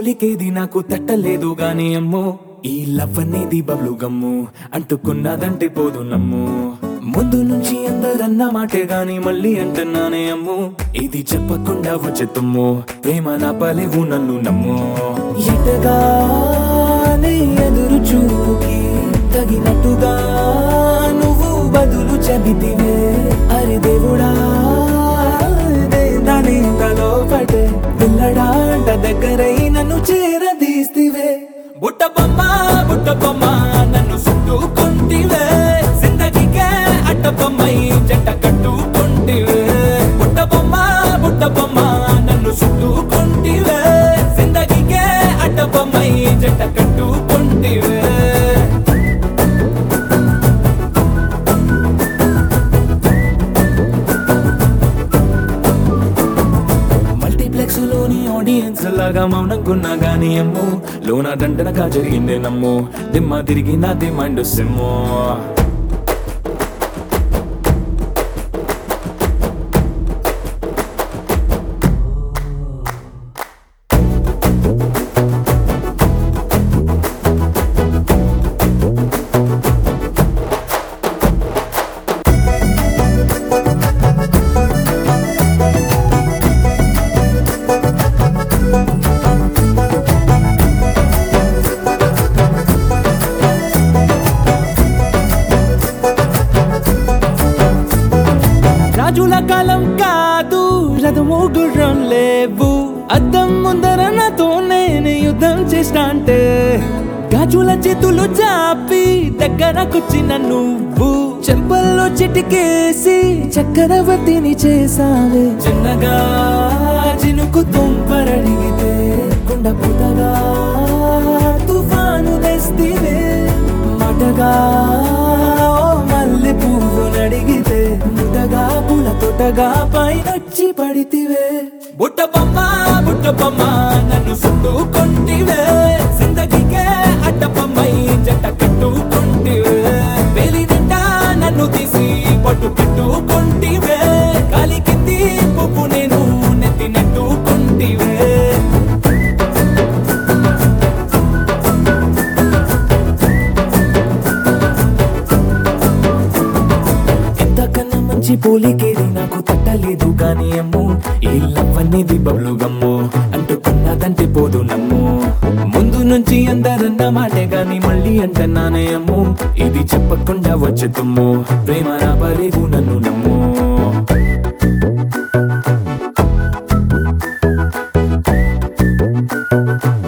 పోలికేది నాకు తట్టలేదు గాని అమ్మో ఈ లవ్ అనేది బబ్లు గమ్ము అంటుకున్నదంటే పోదు నమ్ము ముందు నుంచి అందరన్న మాటే గాని మళ్ళీ అంటున్నానే అమ్ము ఇది చెప్పకుండా వచ్చే తుమ్ము ప్రేమ నా పలేవు నన్ను నమ్ము ఎటగానే ఎదురు చూకి తగినట్టుగా నువ్వు బదులు చెబితివే అరే దేవుడా దాని తలో పడే పిల్లడాంట దగ్గరై నన్ను చేరదీస్తివే బుట్ట బొమ్మ నన్ను చుట్టుకుంటివే జిందగీకే అట్ట బొమ్మై జంట కట్టుకుంటివే బుట్ట బొమ్మ నన్ను చుట్టుకుంటివే జిందగీకే అట్ట బొమ్మై జంట కట్టుకుంటివే లోని ఆడియన్స్ లాగా మౌనంకున్నా గానీ అమ్ము లోన దండనగా జరిగిందే నమ్ము దిమ్మ తిరిగి నాది మైండ్ సిమ్ము రాజుల కాలం కాదు రథము గుర్రం లేవు అద్దం ముందర నాతో నేను యుద్ధం చేస్తా అంటే గాజుల చేతులు చాపి దగ్గరకొచ్చిన నువ్వు చెంపల్లో చిటికేసి చక్రవర్తిని చేసావే చిన్నగా చినుకు తుంపరడిగితే కుండ పుటగా తుఫాను తెస్తివే మాటగా మల్లె పువ్వు నడిగితే ముదగా పూల తోటగా పైనొచ్చి పడితివే బుట్ట బొమ్మ నన్ను చుట్టుకుంటివే జిందగీకే అట్ట బొమ్మై జంట కట్టుకుంటివే వేలి నిండా నన్ను తీసి పట్టు కట్టుకుంటివే కాలి కింది పువ్వు నేను నెత్తి నెట్టుకుంటివే మంచి పోలికేది నాకు తట్టలేదు గాని అమ్ము ఈ లవ్ అనేది బబ్లు గమ్ము అంటుకున్నదంటే పోదు నమ్ము ముందు నుంచి అందరన్న మాటే గాని మళ్ళీ అంటున్నానే అమ్ము ఇది చెప్పకుండా వచ్చే తుమ్ము ప్రేమ నా పలేవు నన్ను నమ్ము